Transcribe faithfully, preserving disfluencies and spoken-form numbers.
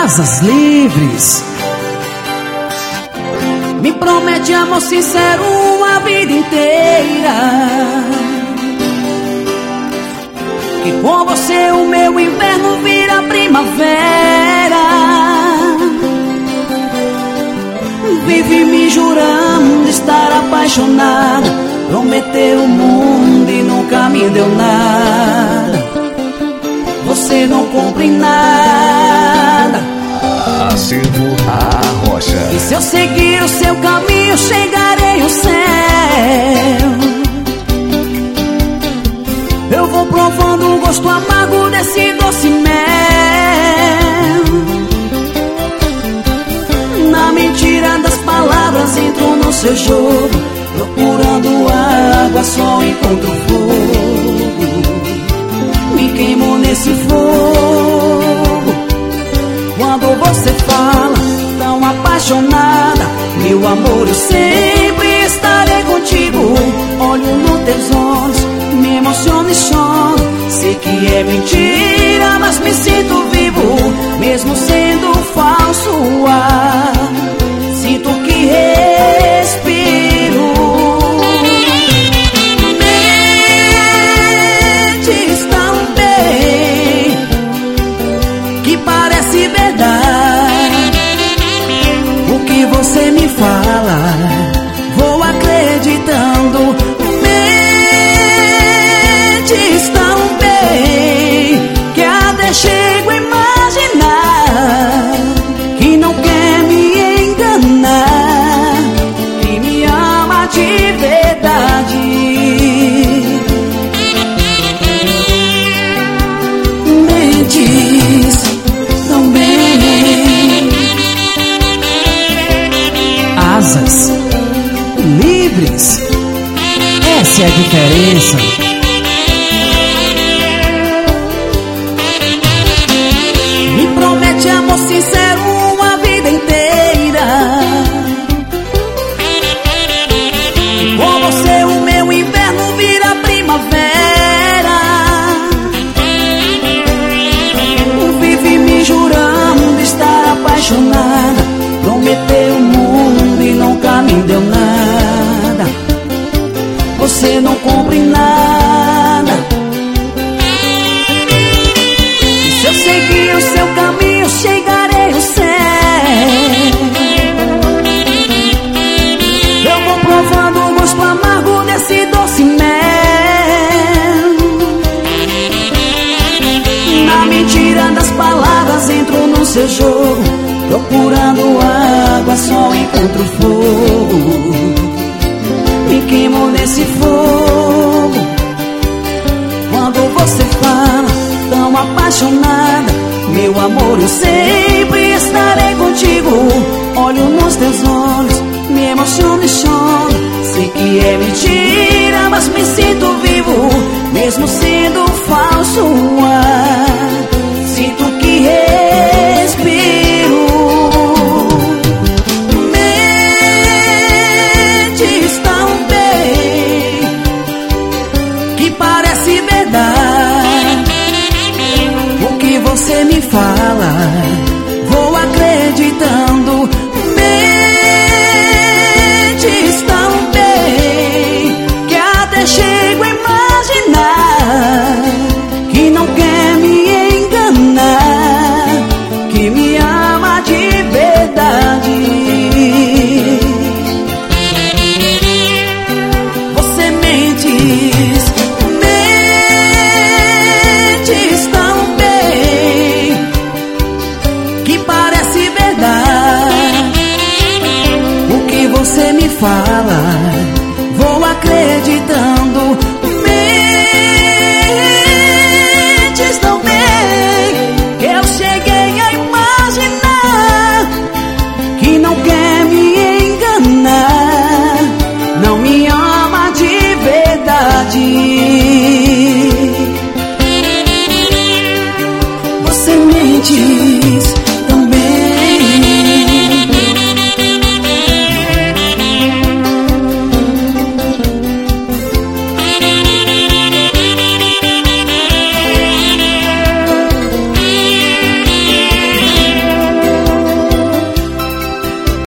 Asas livres. Me promete amor sincero uma vida inteira, que com você o meu inverno vira primavera. Vive me jurando estar apaixonada, prometeu o mundo e nunca me deu nada. Você não cumpre nada. Acervo a Rocha. E se eu seguir o seu caminho, chegarei ao céu. Eu vou provando o gosto amargo desse doce mel. Na mentira das palavras entro no seu jogo, procurando água só encontro fogo. Me queimo nesse fogo. Quando você fala tão apaixonada, meu amor, eu sempre estarei contigo. Olho nos teus olhos, me emociono e choro. Sei que é mentira, mas me sinto vivo, mesmo sendo falso o ar. Sinto que respiro. Mentes tão bem que parece verdade. O que você me fala, vou acreditando. Mentes tão bem que até chego a imaginar que não quer me enganar, que me ama de verdade. Mentes tão bem. Asas livres. Essa é a diferença. Me promete amor sincero uma vida inteira, e com você o meu inverno vira primavera. Vive me jurando estar apaixonada, prometeu o mundo e nunca me deu nada. Você não cumpre nada. E se eu seguir o seu caminho, chegarei ao céu. Eu vou provando o gosto amargo desse doce mel. Na mentira das palavras entro no seu jogo, procurando água só encontro fogo. Me queimo nesse fogo. Quando você fala tão apaixonada, meu amor, eu sempre estarei contigo. Olho nos teus olhos, me emociono e choro. Sei que é mentira, mas me sinto vivo, mesmo sendo falso o ar. Sinto que respiro. Mentes tão bem que parece verdade. O que você me fala, vou acreditando. Mentes tão bem que até chego a imaginar que não quer me enganar, que me ama de verdade. Você mentes, mentes tão bem que parece verdade. O que você me fala, vou acreditando. Mentes tão bem que eu cheguei a imaginar que não quer me enganar, não me ama de verdade. Você mentes